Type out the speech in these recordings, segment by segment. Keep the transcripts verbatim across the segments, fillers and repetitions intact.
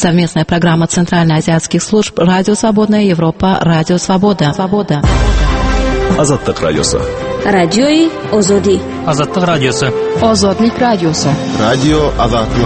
Совместная программа Центральноазиатских служб «Радио Свободная Европа», «Радио Свобода». Свобода. Азаттык радиосы. Радиои Озоди. Азаттык радиосы. Озодлик радиосы. Радио Азаттык.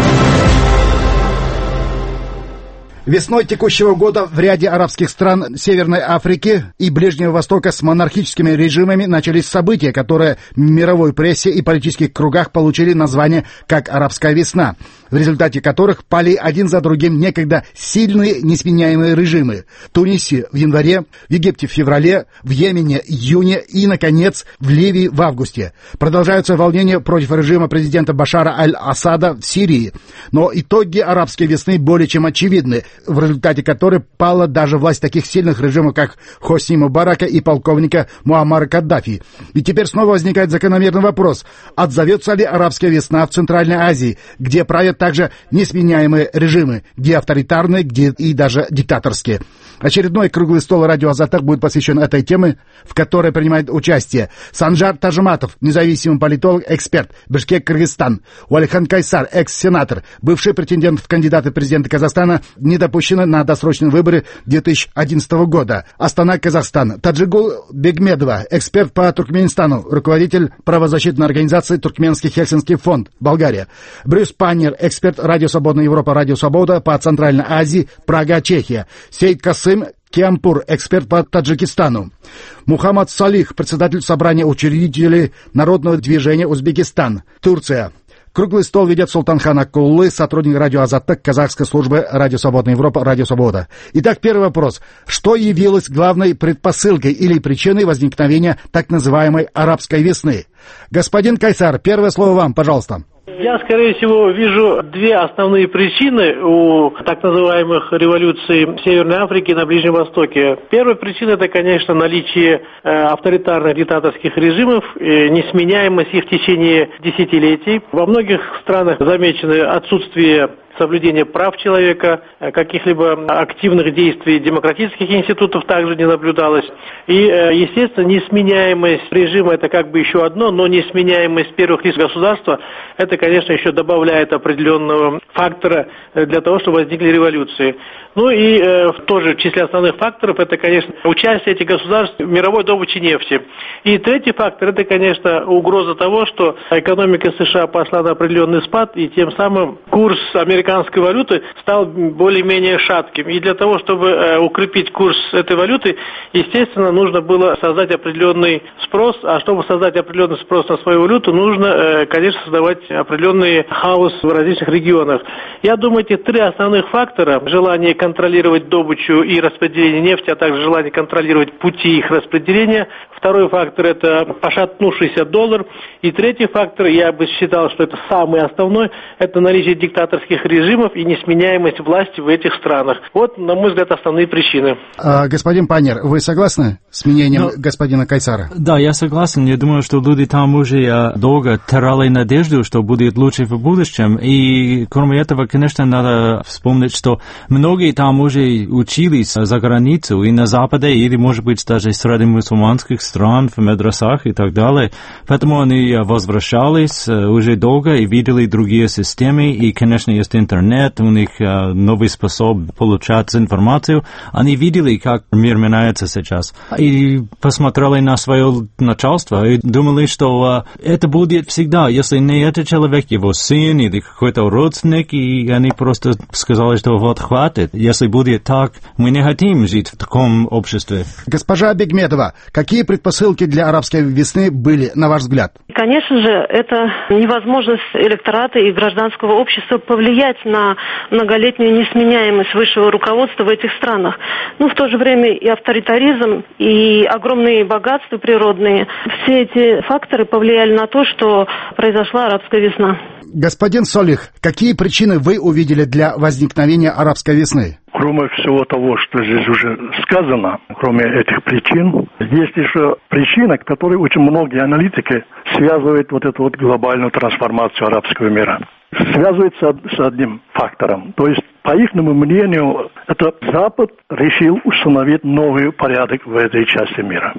Весной текущего года в ряде арабских стран Северной Африки и Ближнего Востока с монархическими режимами начались события, которые в мировой прессе и политических кругах получили название как «Арабская весна», в результате которых пали один за другим некогда сильные несменяемые режимы. В Тунисе в январе, в Египте в феврале, в Йемене в июне и, наконец, в Ливии в августе. Продолжаются волнения против режима президента Башара аль-Асада в Сирии. Но итоги арабской весны более чем очевидны, в результате которой пала даже власть таких сильных режимов, как Хосни Мубарака и полковника Муаммара Каддафи. И теперь снова возникает закономерный вопрос: отзовется ли арабская весна в Центральной Азии, где правят также несменяемые режимы, где авторитарные, где и даже диктаторские? Очередной круглый стол радио Азаттык будет посвящен этой теме, в которой принимает участие Санжар Тажиматов, независимый политолог, эксперт, Бишкек, Кыргызстан; Уалихан Кайсар, экс-сенатор, бывший претендент в кандидаты президента Казахстана, не допущены на досрочные выборы две тысячи одиннадцатого года; Астана, Казахстан; Таджигул Бегмедова, эксперт по Туркменистану, руководитель правозащитной организации Туркменский Хельсинский фонд, Болгария; Брюс Паннер, эксперт радио Свободная Европа, радио Свобода по Центральной Азии, Прага, Чехия; Сейд Касым Киампур, эксперт по Таджикистану; Мухаммад Салих, председатель собрания учредителей Народного движения Узбекистан, Турция. Круглый стол ведет Султанхан Акуллы, сотрудник радио Азаттык, казахской службы радио Свободная Европа, радио Свобода. Итак, первый вопрос. Что явилось главной предпосылкой или причиной возникновения так называемой арабской весны? Господин Кайсар, первое слово вам, пожалуйста. Я, скорее всего, вижу две основные причины у так называемых революций в Северной Африке и на Ближнем Востоке. Первая причина – это, конечно, наличие э, авторитарных диктаторских режимов, э, несменяемость их в течение десятилетий. Во многих странах замечено отсутствие соблюдения прав человека, каких-либо активных действий демократических институтов также не наблюдалось. И, естественно, несменяемость режима – это как бы еще одно, но несменяемость первых лиц государства – это, конечно, еще добавляет определенного фактора для того, чтобы возникли революции. Ну и э, тоже в числе основных факторов – это, конечно, участие этих государств в мировой добыче нефти. И третий фактор – это, конечно, угроза того, что экономика США пошла на определенный спад, и тем самым курс американской валюты стал более-менее шатким. И для того, чтобы э, укрепить курс этой валюты, естественно, нужно было создать определенный спрос. А чтобы создать определенный спрос на свою валюту, нужно, э, конечно, создавать определенный хаос в различных регионах. Я думаю, эти три основных фактора – желание контролировать добычу и распределение нефти, а также желание контролировать пути их распределения. Второй фактор – это пошатнувшийся доллар. И третий фактор, я бы считал, что это самый основной, это наличие диктаторских режимов и несменяемость власти в этих странах. Вот, на мой взгляд, основные причины. А, господин Паннер, вы согласны с мнением Но... господина Кайсара? Да, я согласен. Я думаю, что люди там уже долго теряли надежду, что будет лучше в будущем. И, кроме этого, конечно, надо вспомнить, что многие там уже учились за границу и на Западе, или, может быть, даже среди мусульманских стран, в мадрасах и так далее. Поэтому они возвращались уже долго и видели другие системы. И, конечно, есть интернет, у них новый способ получать информацию. Они видели, как мир меняется сейчас. И посмотрели на свое начальство и думали, что это будет всегда. Если не этот человек, его сын или какой-то родственник, и они просто сказали, что вот хватит. Если будет так, мы не хотим жить в таком обществе. Госпожа Бегмедова, какие предпосылки для арабской весны были, на ваш взгляд? Конечно же, это невозможность электората и гражданского общества повлиять на многолетнюю несменяемость высшего руководства в этих странах. Ну, в то же время и авторитаризм, и огромные богатства природные. Все эти факторы повлияли на то, что произошла арабская весна. Господин Солих, какие причины вы увидели для возникновения арабской весны? Кроме всего того, что здесь уже сказано, кроме этих причин, есть еще причина, которой очень многие аналитики связывают вот эту вот глобальную трансформацию арабского мира. Связывается с одним фактором. То есть, по их мнению, это Запад решил установить новый порядок в этой части мира.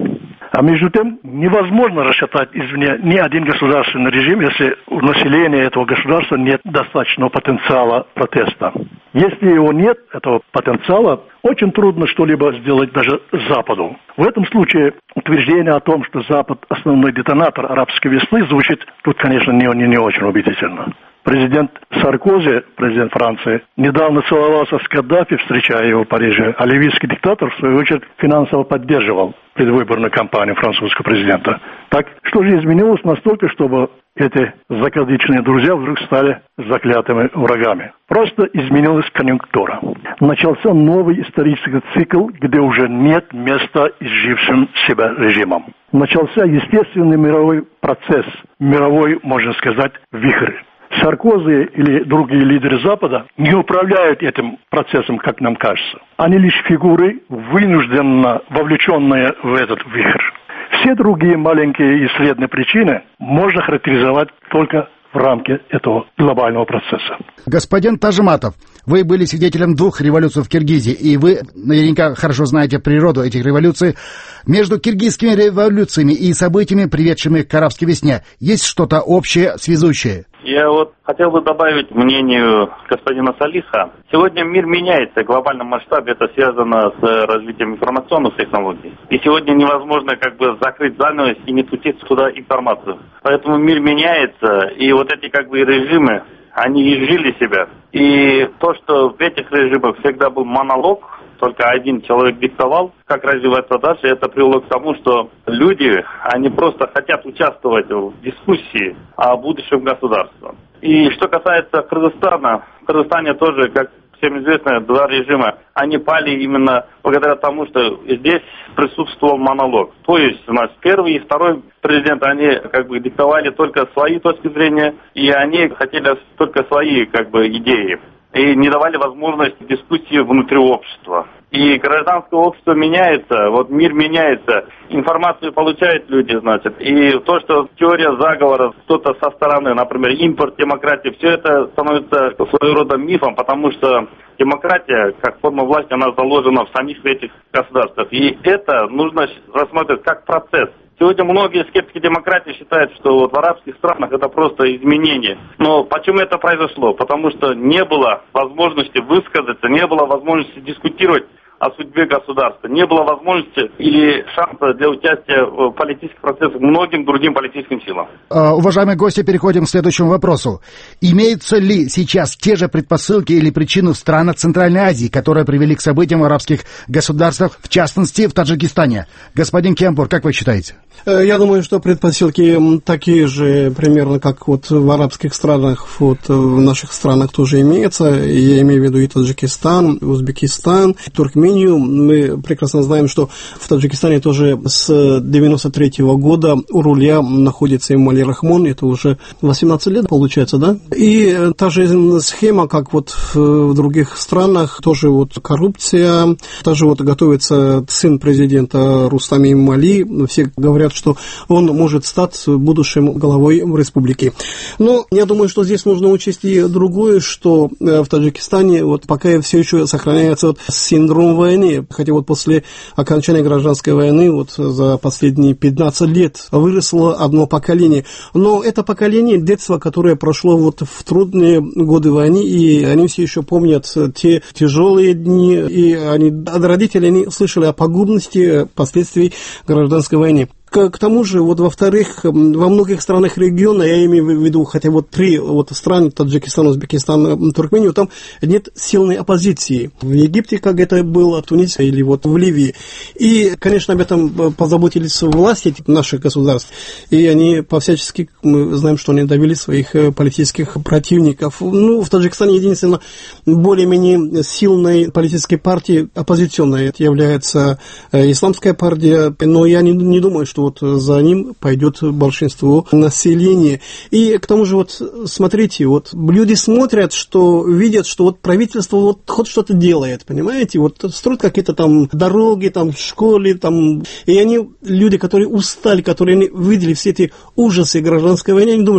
А между тем невозможно рассчитать извне ни один государственный режим, если у населения этого государства нет достаточного потенциала протеста. Если его нет, этого потенциала, очень трудно что-либо сделать даже Западу. В этом случае утверждение о том, что Запад основной детонатор арабской весны, звучит тут, конечно, не, не, не очень убедительно. Президент Саркози, президент Франции, недавно целовался с Каддафи, встречая его в Париже, а ливийский диктатор, в свою очередь, финансово поддерживал предвыборную кампанию французского президента. Так что же изменилось настолько, чтобы эти закадычные друзья вдруг стали заклятыми врагами? Просто изменилась конъюнктура. Начался новый исторический цикл, где уже нет места изжившим себя режимам. Начался естественный мировой процесс, мировой, можно сказать, вихрь. Саркози или другие лидеры Запада не управляют этим процессом, как нам кажется. Они лишь фигуры, вынужденно вовлеченные в этот вихрь. Все другие маленькие и средние причины можно характеризовать только в рамке этого глобального процесса. Господин Тажиматов, вы были свидетелем двух революций в Киргизии, и вы наверняка хорошо знаете природу этих революций. Между киргизскими революциями и событиями, приведшими к арабской весне, есть что-то общее, связующее? Я вот хотел бы добавить мнению господина Салиха. Сегодня мир меняется в глобальном масштабе, это связано с развитием информационных технологий. И сегодня невозможно как бы закрыть занавес и не пустить туда информацию. Поэтому мир меняется, и вот эти как бы режимы, они изжили себя. И то, что в этих режимах всегда был монолог, только один человек диктовал, как развиваться дальше, это привело к тому, что люди, они просто хотят участвовать в дискуссии о будущем государства. И что касается Кыргызстана, в Кыргызстане тоже, как всем известно, два режима, они пали именно благодаря тому, что здесь присутствовал монолог. То есть у нас первый и второй президент, они как бы диктовали только свои точки зрения, и они хотели только свои как бы идеи. И не давали возможности дискуссии внутри общества. И гражданское общество меняется, вот мир меняется, информацию получают люди, значит. И то, что теория заговора, кто-то со стороны, например, импорт демократии, все это становится своего рода мифом, потому что демократия, как форма власти, она заложена в самих этих государствах. И это нужно рассматривать как процесс. Сегодня многие скептики демократии считают, что вот в арабских странах это просто изменение. Но почему это произошло? Потому что не было возможности высказаться, не было возможности дискутировать о судьбе государства, не было возможности или шанса для участия в политических процессах многим другим политическим силам. Уважаемые гости, переходим к следующему вопросу. Имеются ли сейчас те же предпосылки или причины в странах Центральной Азии, которые привели к событиям в арабских государствах, в частности в Таджикистане? Господин Кемпур, как вы считаете? Я думаю, что предпосылки такие же примерно, как вот в арабских странах, вот в наших странах тоже имеются. Я имею в виду и Таджикистан, Узбекистан, Туркмению. Мы прекрасно знаем, что в Таджикистане тоже с девяносто третьего года у руля находится Эмомали Рахмон, это уже восемнадцать лет получается, да? И та же схема, как вот в других странах, тоже вот коррупция, тоже вот готовится сын президента Рустам Эмомали, все говорят, что он может стать будущим главой республики. Но я думаю, что здесь нужно учесть и другое, что в Таджикистане вот пока все еще сохраняется вот синдром войны, хотя вот после окончания гражданской войны вот за последние пятнадцать лет выросло одно поколение. Но это поколение детства, которое прошло вот в трудные годы войны, и они все еще помнят те тяжелые дни, и они от родителей они слышали о пагубности последствий гражданской войны. К, к тому же, вот, во-вторых, во многих странах региона, я имею в виду, хотя вот три вот, страны, Таджикистан, Узбекистан, Туркмению, там нет сильной оппозиции. В Египте, как это было, в Тунисе или вот в Ливии. И, конечно, об этом позаботились власти наших государств. И они по-всячески, мы знаем, что они довели своих политических противников. Ну, в Таджикистане единственное, более-менее сильной политической партией оппозиционной это является исламская партия, но я не, не думаю, что вот за ним пойдет большинство населения. И к тому же, вот смотрите, вот люди смотрят, что видят, что вот правительство вот хоть что-то делает, понимаете, вот строят какие-то там дороги, там школы, там, и они, люди, которые устали, которые видели все эти ужасы гражданской войны, они думают, что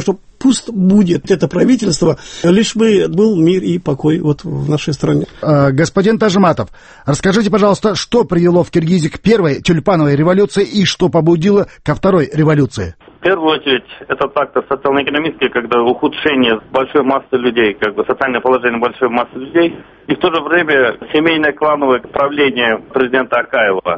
пусть будет это правительство, лишь бы был мир и покой вот в нашей стране. А, господин Тажматов, расскажите, пожалуйста, что привело в Киргизии к первой тюльпановой революции и что побудило ко второй революции? В первую очередь, это фактор социально-экономический, когда ухудшение большой массы людей, как бы социальное положение большой массы людей, и в то же время семейное клановое правление президента Акаева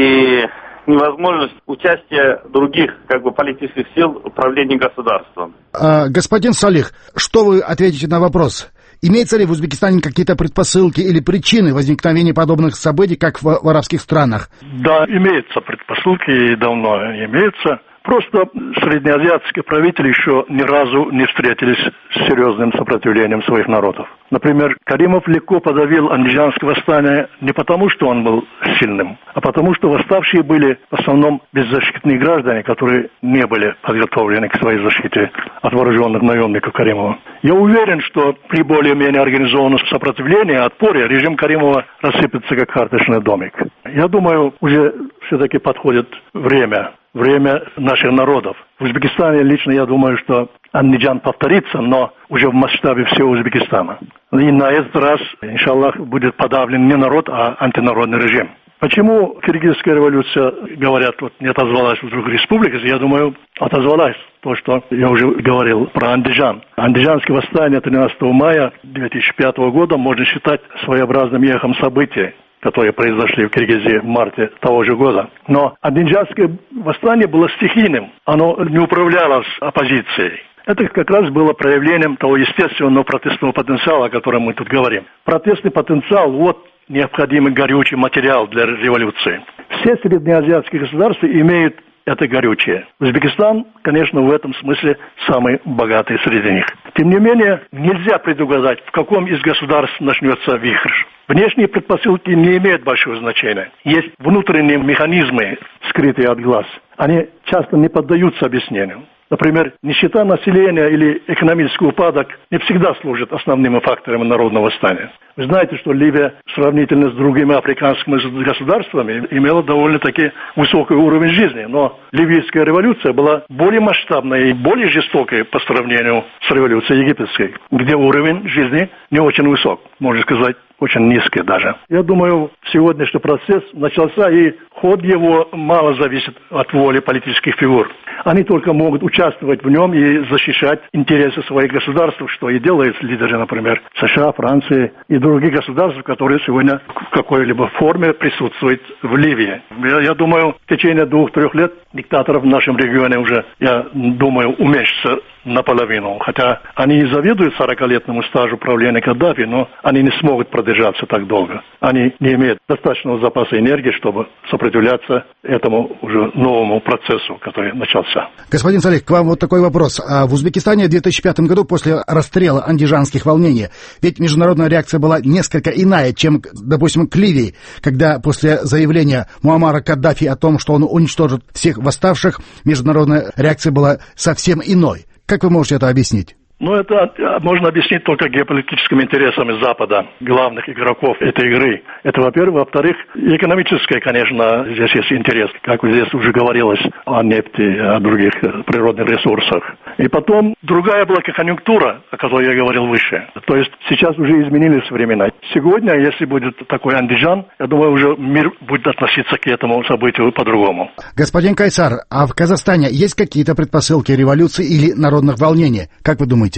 и невозможность участия других как бы политических сил в правлении государством. А, господин Салих, что вы ответите на вопрос? Имеются ли в Узбекистане какие-то предпосылки или причины возникновения подобных событий, как в, в арабских странах? Да, имеются предпосылки и давно имеются. Просто среднеазиатские правители еще ни разу не встретились с серьезным сопротивлением своих народов. Например, Каримов легко подавил андижанское восстание не потому, что он был сильным, а потому, что восставшие были в основном беззащитные граждане, которые не были подготовлены к своей защите от вооруженных наемников Каримова. Я уверен, что при более-менее организованном сопротивлении, отпоре, режим Каримова рассыпется как карточный домик. Я думаю, уже все-таки подходит время. Время наших народов. В Узбекистане лично я думаю, что Андижан повторится, но уже в масштабе всего Узбекистана. И на этот раз, иншаллах, будет подавлен не народ, а антинародный режим. Почему киргизская революция, говорят, вот не отозвалась в других республиках? Я думаю, отозвалась. То, что я уже говорил про Андижан. Андижанское восстание тринадцатого мая две тысячи пятого года можно считать своеобразным эхом событий, которые произошли в Киргизии в марте того же года. Но андижанское восстание было стихийным, оно не управлялось оппозицией. Это как раз было проявлением того естественного протестного потенциала, о котором мы тут говорим. Протестный потенциал – вот необходимый горючий материал для революции. Все среднеазиатские государства имеют это горючее. Узбекистан, конечно, в этом смысле самый богатый среди них. Тем не менее, нельзя предугадать, в каком из государств начнется вихрь. Внешние предпосылки не имеют большого значения. Есть внутренние механизмы, скрытые от глаз. Они часто не поддаются объяснению. Например, нищета населения или экономический упадок не всегда служат основными факторами народного восстания. Вы знаете, что Ливия, сравнительно с другими африканскими государствами, имела довольно-таки высокий уровень жизни. Но ливийская революция была более масштабной и более жестокой по сравнению с революцией египетской, где уровень жизни не очень высок, можно сказать, очень низкий даже. Я думаю, сегодняшний процесс начался, и ход его мало зависит от воли политических фигур. Они только могут участвовать в нем и защищать интересы своих государств, что и делают лидеры, например, США, Франции и других государств, которые сегодня в какой-либо форме присутствуют в Ливии. Я, я думаю, в течение двух-трех лет диктаторов в нашем регионе уже, я думаю, уменьшится наполовину. Хотя они и завидуют сорокалетнему стажу правления Каддафи, но они не смогут продержаться так долго. Они не имеют достаточного запаса энергии, чтобы сопротивляться этому уже новому процессу, который начался. Господин Салих, к вам вот такой вопрос. А в Узбекистане в две тысячи пятом году после расстрела андижанских волнений, ведь международная реакция была несколько иная, чем, допустим, к Ливии, когда после заявления Муаммара Каддафи о том, что он уничтожит всех восставших, международная реакция была совсем иной. Как вы можете это объяснить? Ну, это можно объяснить только геополитическими интересами Запада, главных игроков этой игры. Это, во-первых. Во-вторых, экономическое, конечно, здесь есть интерес, как здесь уже говорилось о нефти, о других природных ресурсах. И потом другая была конъюнктура, о которой я говорил выше. То есть сейчас уже изменились времена. Сегодня, если будет такой Андижан, я думаю, уже мир будет относиться к этому событию по-другому. Господин Кайсар, а в Казахстане есть какие-то предпосылки революции или народных волнений? Как вы думаете?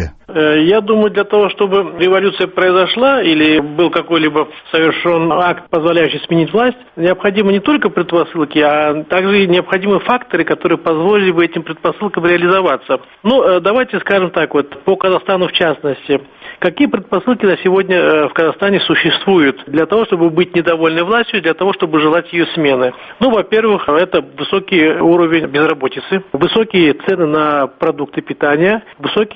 Я думаю, для того, чтобы революция произошла или был какой-либо совершен акт, позволяющий сменить власть, необходимы не только предпосылки, а также и необходимы факторы, которые позволили бы этим предпосылкам реализоваться. Ну, давайте скажем так, вот по Казахстану в частности. Какие предпосылки на сегодня в Казахстане существуют для того, чтобы быть недовольной властью, для того, чтобы желать ее смены? Ну, во-первых, это высокий уровень безработицы, высокие цены на продукты питания, высокие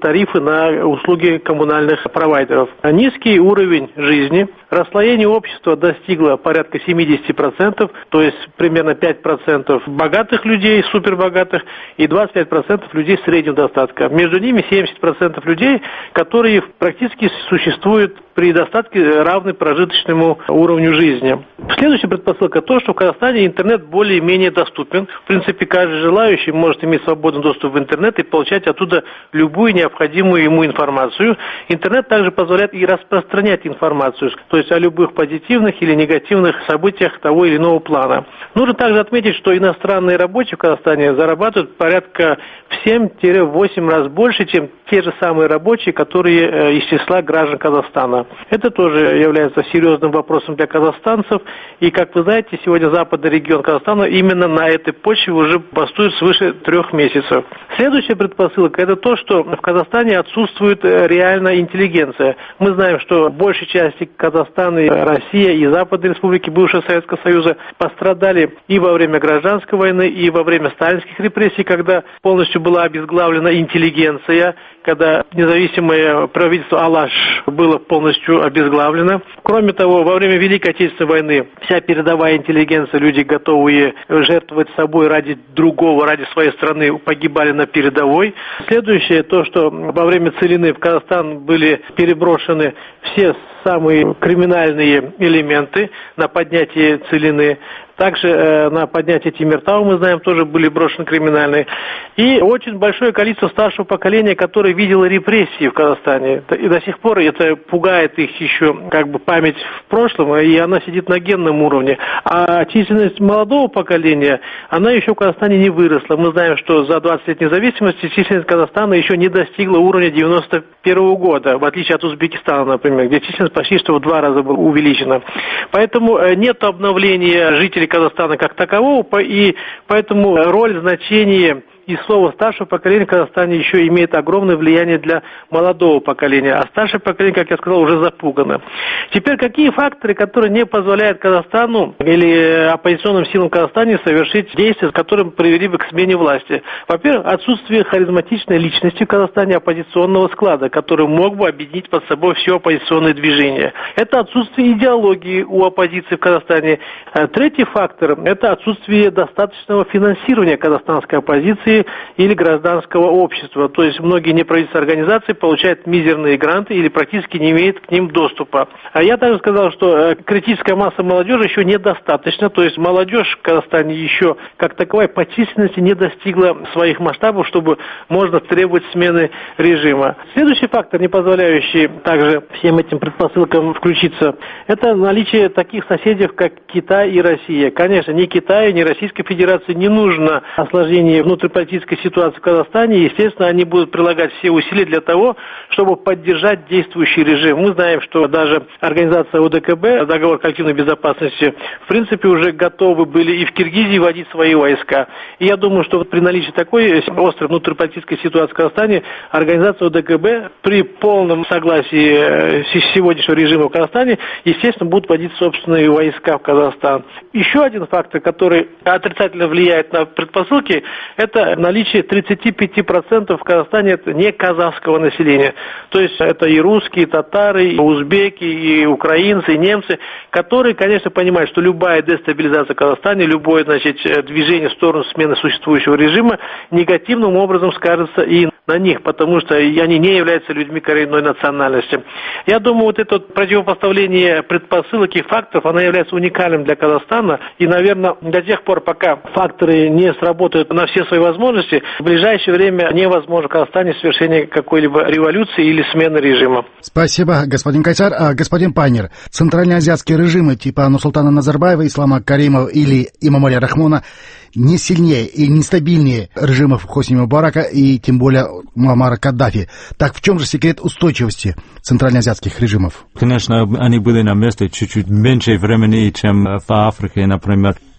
тарифы на услуги коммунальных провайдеров. Низкий уровень жизни, расслоение общества достигло порядка семьдесят процентов, то есть примерно пять процентов богатых людей, супербогатых, и двадцать пять процентов людей среднего достатка. Между ними семьдесят процентов людей, которые практически существуют при достатке равной прожиточному уровню жизни. Следующая предпосылка то, что в Казахстане интернет более-менее доступен. В принципе, каждый желающий может иметь свободный доступ в интернет и получать оттуда любую необходимую ему информацию. Интернет также позволяет и распространять информацию, то есть о любых позитивных или негативных событиях того или иного плана. Нужно также отметить, что иностранные рабочие в Казахстане зарабатывают порядка в семь-восемь раз больше, чем те же самые рабочие, которые из числа граждан Казахстана. Это тоже является серьезным вопросом для казахстанцев. И, как вы знаете, сегодня западный регион Казахстана именно на этой почве уже бастует свыше трех месяцев. Следующая предпосылка – это то, что в Казахстане отсутствует реальная интеллигенция. Мы знаем, что в большей части Казахстана, Россия и Западные республики бывшего Советского Союза пострадали и во время гражданской войны, и во время сталинских репрессий, когда полностью была обезглавлена интеллигенция, когда независимое правительство Алаш было полностью обезглавлено. Кроме того, во время Великой Отечественной войны вся передовая интеллигенция, люди, готовые жертвовать собой ради другого, ради своей страны, погибали на передовой. Следующее, то, что во время целины в Казахстан были переброшены все самые криминальные элементы на поднятие целины. Также э, на поднятие Тимиртау, мы знаем, тоже были брошены криминальные. И очень большое количество старшего поколения, которое видело репрессии в Казахстане. И до сих пор это пугает их еще как бы память в прошлом, и она сидит на генном уровне. А численность молодого поколения, она еще в Казахстане не выросла. Мы знаем, что за двадцать лет независимости численность Казахстана еще не достигла уровня девяносто первого года, в отличие от Узбекистана, например, где численность почти что в два раза была увеличена. Поэтому нет обновления жителей Казахстана как такового, и поэтому роль, значение и слово старшего поколения в Казахстане еще имеет огромное влияние для молодого поколения, а старшее поколение, как я сказал, уже запугано. Теперь какие факторы, которые не позволяют Казахстану или оппозиционным силам в Казахстане совершить действия, которые привели бы к смене власти? Во-первых, отсутствие харизматичной личности в Казахстане оппозиционного склада, который мог бы объединить под собой все оппозиционное движение. Это отсутствие идеологии у оппозиции в Казахстане. Третий фактор – это отсутствие достаточного финансирования казахстанской оппозиции или гражданского общества. То есть многие неправительственные организации получают мизерные гранты или практически не имеют к ним доступа. А я также сказал, что критическая масса молодежи еще недостаточно. То есть молодежь в Казахстане еще как таковая по численности не достигла своих масштабов, чтобы можно требовать смены режима. Следующий фактор, не позволяющий также всем этим предпосылкам включиться, это наличие таких соседей, как Китай и Россия. Конечно, ни Китаю, ни Российской Федерации не нужно осложнение внутриполитической ситуации в Казахстане. Естественно, они будут прилагать все усилия для того, чтобы поддержать действующий режим. Мы знаем, что даже организация ОДКБ, договор коллективной безопасности, в принципе, уже готовы были и в Киргизии вводить свои войска. И я думаю, что при наличии такой острой внутриполитической ситуации в Казахстане, организация ОДКБ при полном согласии сегодняшнего режима в Казахстане, естественно, будут вводить собственные войска в Казахстан. Еще один фактор, который отрицательно влияет на предпосылки, это наличие тридцать пять процентов в Казахстане это не казахского населения. То есть это и русские, и татары, и узбеки, и украинцы, и немцы, которые, конечно, понимают, что любая дестабилизация в Казахстане, любое, значит, движение в сторону смены существующего режима негативным образом скажется и на них, потому что они не являются людьми коренной национальности. Я думаю, вот это противопоставление предпосылок и факторов, оно является уникальным для Казахстана. И, наверное, до тех пор, пока факторы не сработают на все свои возможности, в ближайшее время невозможно в Казахстане совершение какой-либо революции или смены режима. Спасибо, господин Кайсар. А, господин Пайнер, центральноазиатские режимы типа Нурсултана Назарбаева, Ислама Каримова или Имамали Рахмона не сильнее и нестабильнее режимов Хосни Мубарака и тем более Муаммара Каддафи. Так в чем же секрет устойчивости центральноазиатских режимов? Конечно, они были на месте чуть-чуть меньше времени, чем в Африке, например.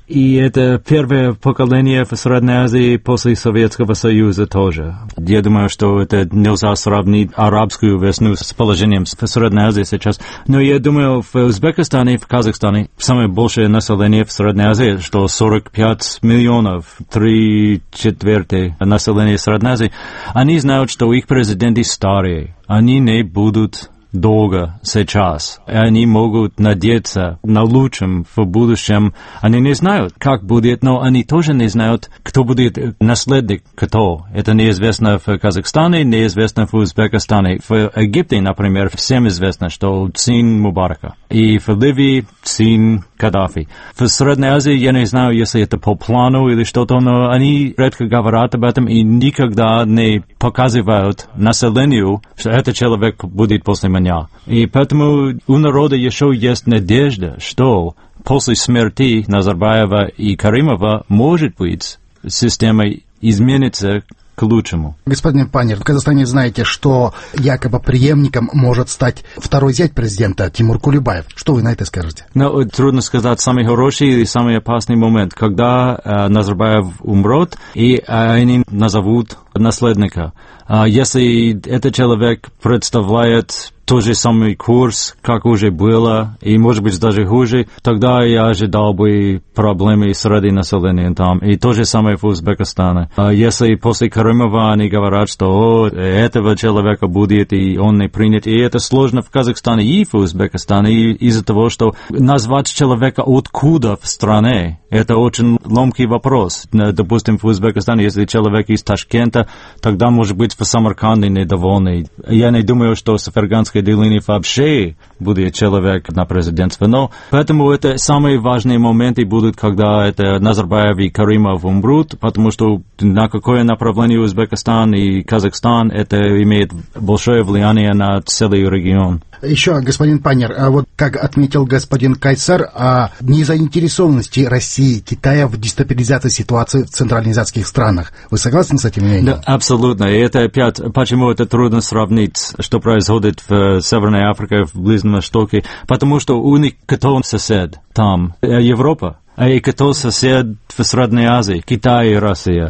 И это первое поколение в Средней Азии после Советского Союза тоже. Я думаю, что это нельзя сравнить арабскую весну с положением в Средней Азии сейчас. Но я думаю, в Узбекистане, в Казахстане самое большее население в Средней Азии, что сорок пять миллионов, три четверти населения Средней Азии, они знают, что их президенты старые. Они не будут долго сейчас. И они могут надеяться на лучшем в будущем. Они не знают, как будет, но они тоже не знают, кто будет наследник, кто. Это неизвестно в Казахстане, неизвестно в Узбекистане. В Египте, например, всем известно, что сын Мубарака. И в Ливии сын Каддафи. В Средней Азии я не знаю, если это по плану или что-то, но они редко говорят об этом и никогда не показывают населению, что этот человек будет после меня. И поэтому у народа еще есть надежда, что после смерти Назарбаева и Каримова, может быть, система изменится к лучшему. Господин Панер, в Казахстане знаете, что якобы преемником может стать второй зять президента Тимур Кулебаев. Что вы на это скажете? Ну, трудно сказать самый хороший или самый опасный момент, когда э, Назарбаев умрет, и э, они назовут наследника. А если этот человек представляет тот же самый курс, как уже было, и, может быть, даже хуже, тогда я ожидал бы проблемы среди населения там. И то же самое в Узбекистане. А если после Каримова они говорят, что о, этого человека будет, и он не принят, и это сложно в Казахстане и в Узбекистане, и из-за того, что назвать человека откуда в стране, это очень ломкий вопрос. Допустим, в Узбекистане, если человек из Ташкента, тогда, может быть, в Самарканде недовольный. Я не думаю, что с Ферганской долины вообще будет человек на президентство. Но поэтому это самые важные моменты будут, когда это Назарбаев и Каримов умрут, потому что на какое направление Узбекистан и Казахстан, это имеет большое влияние на целый регион. Еще, господин Панер, а вот как отметил господин Кайсар, о незаинтересованности России, Китая в дестабилизации ситуации в центральноазиатских странах. Вы согласны с этим мнением? Да, абсолютно. И это опять, почему это трудно сравнить, что происходит в Северной Африке, в Ближнем Востоке, потому что у них кто сосед там? Европа. И кто сосед в Средней Азии? Китай и Россия.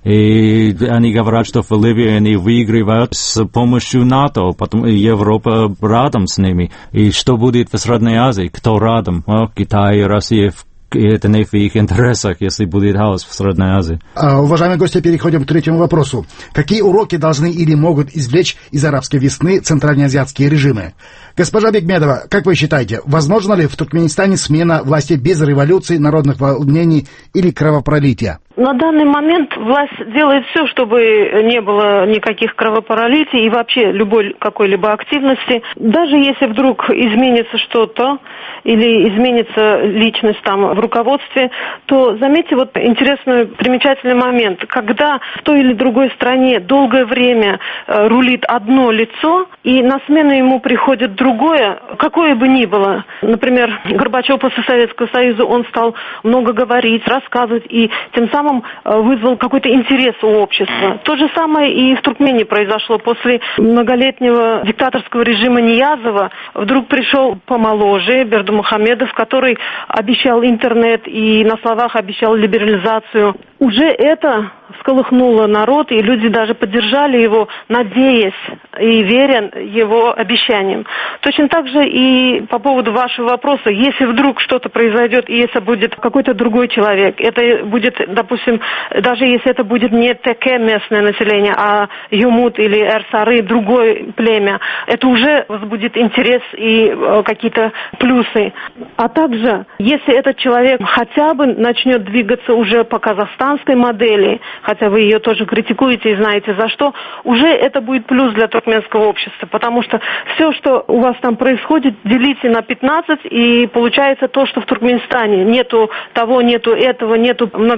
И они говорят, что в Ливии они выигрывают с помощью НАТО, потом Европа рядом с ними. И что будет в Средней Азии? Кто рядом? О, Китай и Россия. И это не в их интересах, если будет хаос в Средней Азии. А, уважаемые гости, переходим к третьему вопросу. Какие уроки должны или могут извлечь из арабской весны центральноазиатские режимы? Госпожа Бекмедова, как вы считаете, возможно ли в Туркменистане смена власти без революции, народных волнений или кровопролития? На данный момент власть делает все, чтобы не было никаких кровопролитий и вообще любой какой-либо активности. Даже если вдруг изменится что-то или изменится личность там в руководстве, то заметьте вот интересный, примечательный момент. Когда в той или другой стране долгое время э, рулит одно лицо, и на смену ему приходит другое, какое бы ни было. Например, Горбачев после Советского Союза, он стал много говорить, рассказывать, и тем самым вызвал какой-то интерес у общества. То же самое и в Туркмении произошло. После многолетнего диктаторского режима Ниязова вдруг пришел помоложе Бердымухамедов, который обещал интернет и на словах обещал либерализацию. Уже это всколыхнуло народ, и люди даже поддержали его, надеясь и веря его обещаниям. Точно так же и по поводу вашего вопроса, если вдруг что-то произойдет, и если будет какой-то другой человек, это будет, допустим, даже если это будет не Теке местное население, а Юмут или Эрсары, другое племя, это уже возбудит интерес и э, какие-то плюсы. А также, если этот человек хотя бы начнет двигаться уже по казахстанской модели, хотя вы ее тоже критикуете и знаете за что, уже это будет плюс для туркменского общества, потому что все, что у вас там происходит, делите на пятнадцать, и получается то, что в Туркменистане нету того, нету этого, нету многопартийности,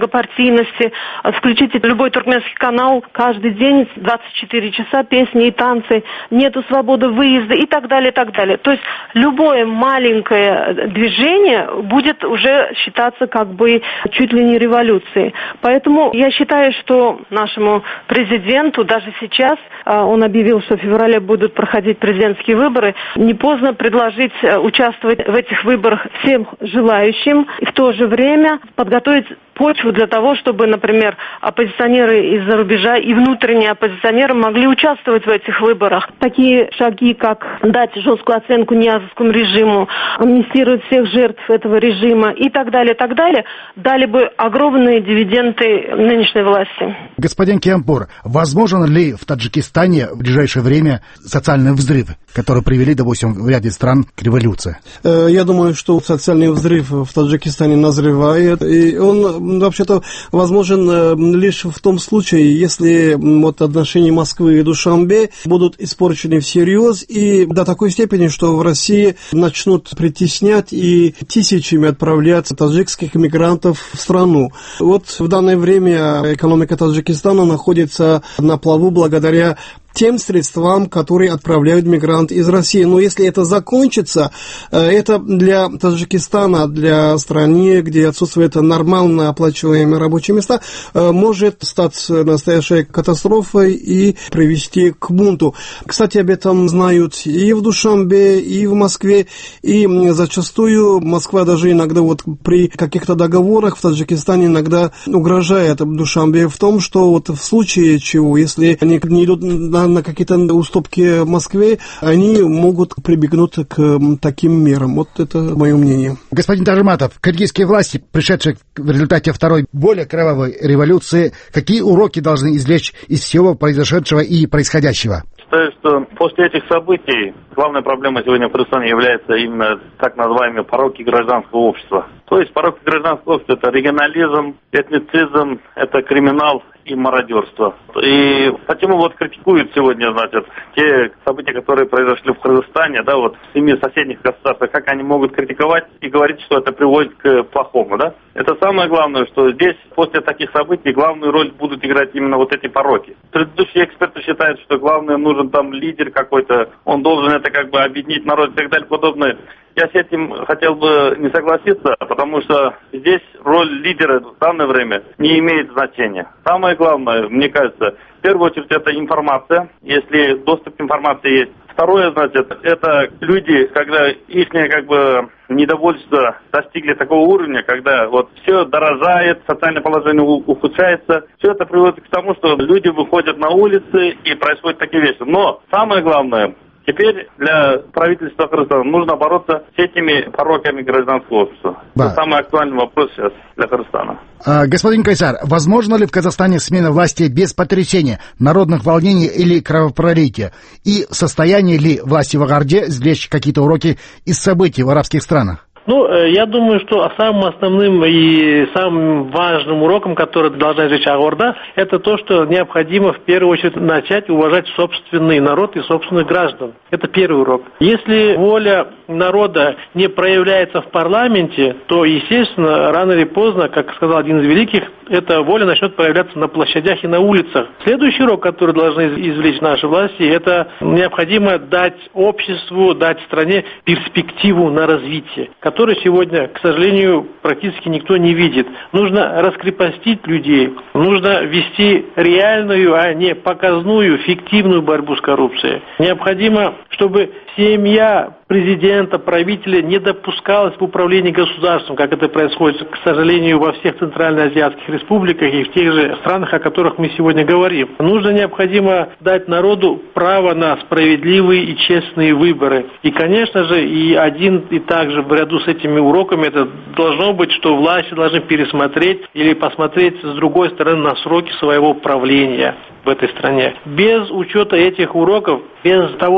стабильности. Включите любой туркменский канал, каждый день двадцать четыре часа песни и танцы, нету свободы выезда и так далее, и так далее. То есть любое маленькое движение будет уже считаться как бы чуть ли не революцией. Поэтому я считаю, что нашему президенту даже сейчас, он объявил, что в феврале будут проходить президентские выборы, не поздно предложить участвовать в этих выборах всем желающим и в то же время подготовить почву для того, чтобы, например, оппозиционеры из-за рубежа и внутренние оппозиционеры могли участвовать в этих выборах. Такие шаги, как дать жесткую оценку ниязовскому режиму, амнистировать всех жертв этого режима и так далее, так далее, дали бы огромные дивиденды нынешней власти. Господин Киампур, возможен ли в Таджикистане в ближайшее время социальный взрыв, который привели, допустим, в ряде стран к революции? Я думаю, что социальный взрыв в Таджикистане назревает, и он вообще-то возможен лишь в том случае, если вот отношения Москвы и Душанбе будут испорчены всерьез и до такой степени, что в России начнут притеснять и тысячами отправлять таджикских мигрантов в страну. Вот в данное время экономика Таджикистана находится на плаву благодаря тем средствам, которые отправляют мигранты из России. Но если это закончится, это для Таджикистана, для страны, где отсутствуют нормально оплачиваемые рабочие места, может стать настоящей катастрофой и привести к бунту. Кстати, об этом знают и в Душанбе, и в Москве, и зачастую Москва даже иногда вот при каких-то договорах в Таджикистане иногда угрожает Душанбе в том, что вот в случае чего, если они не идут на на какие-то уступки Москве, они могут прибегнуть к таким мерам. Вот это мое мнение. Господин Тажиматов, кыргызские власти, пришедшие в результате второй, более кровавой революции, какие уроки должны извлечь из всего произошедшего и происходящего? Считаю, что после этих событий главная проблема сегодня в Кыргызстане является именно так называемые пороки гражданского общества. То есть пороки гражданского общества – это регионализм, этницизм, это криминал и мародерство. И почему вот критикуют сегодня, значит, те события, которые произошли в Кыргызстане, да, вот в семи соседних государствах, как они могут критиковать и говорить, что это приводит к плохому, да? Это самое главное, что здесь после таких событий главную роль будут играть именно вот эти пороки. Предыдущие эксперты считают, что главное нужен там лидер какой-то, он должен это как бы объединить народ и так далее, подобное. Я с этим хотел бы не согласиться, потому что здесь роль лидера в данное время не имеет значения. Самое главное, мне кажется, в первую очередь это информация, если доступ к информации есть. Второе, значит, это люди, когда их как бы недовольство достигли такого уровня, когда вот все дорожает, социальное положение ухудшается, все это приводит к тому, что люди выходят на улицы и происходят такие вещи. Но самое главное, теперь для правительства Кыргызстана нужно бороться с этими пороками гражданского общества. Да. Это самый актуальный вопрос сейчас для Кыргызстана. А, господин комиссар, возможно ли в Казахстане смена власти без потрясения, народных волнений или кровопролития? И в состоянии ли власти в Агарде извлечь какие-то уроки из событий в арабских странах? Ну, я думаю, что самым основным и самым важным уроком, который должна извлечь Агорда, это то, что необходимо в первую очередь начать уважать собственный народ и собственных граждан. Это первый урок. Если воля народа не проявляется в парламенте, то, естественно, рано или поздно, как сказал один из великих, эта воля начнет проявляться на площадях и на улицах. Следующий урок, который должны извлечь наши власти, это необходимо дать обществу, дать стране перспективу на развитие, который сегодня, к сожалению, практически никто не видит. Нужно раскрепостить людей, нужно вести реальную, а не показную, фиктивную борьбу с коррупцией. Необходимо, чтобы семья президента, правителя не допускалась в управлении государством, как это происходит, к сожалению, во всех центральноазиатских республиках и в тех же странах, о которых мы сегодня говорим. Нужно необходимо дать народу право на справедливые и честные выборы. И, конечно же, и один и также в ряду с этими уроками это должно быть, что власти должны пересмотреть или посмотреть с другой стороны на сроки своего правления в этой стране. Без учета этих уроков, без того, что будут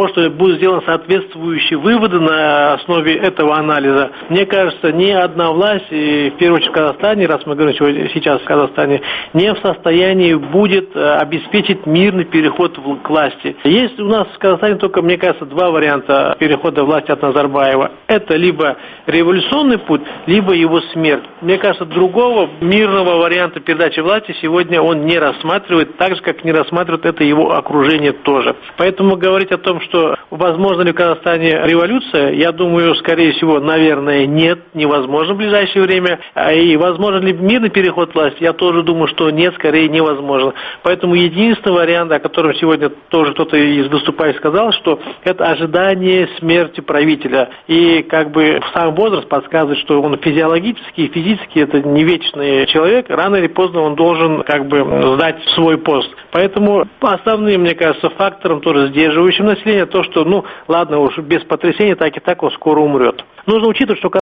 будут сделаны соответствующие выводы на основе этого анализа, мне кажется, ни одна власть, и в первую очередь в Казахстане, раз мы говорим сейчас в Казахстане, не в состоянии будет обеспечить мирный переход к власти. Есть у нас в Казахстане только, мне кажется, два варианта перехода власти от Назарбаева. Это либо революционный путь, либо его смерть. Мне кажется, другого мирного варианта передачи власти сегодня он не рассматривает, так же, как не рассматривает это его окружение тоже. Поэтому говорить о том, что возможно ли в Казахстане революция, я думаю, скорее всего, наверное, нет, невозможно в ближайшее время. И возможен ли мирный переход власти, я тоже думаю, что нет, скорее невозможно. Поэтому единственный вариант, о котором сегодня тоже кто-то из выступающих сказал, что это ожидание смерти правителя. И как бы сам возраст подсказывает, что он физиологически и физически это не вечный человек, рано или поздно он должен как бы сдать свой пост. Поэтому основным, мне кажется, фактором тоже сдерживающим население то, что, ну, ладно уж, без потрясения так и так он скоро умрет. Нужно учитывать, что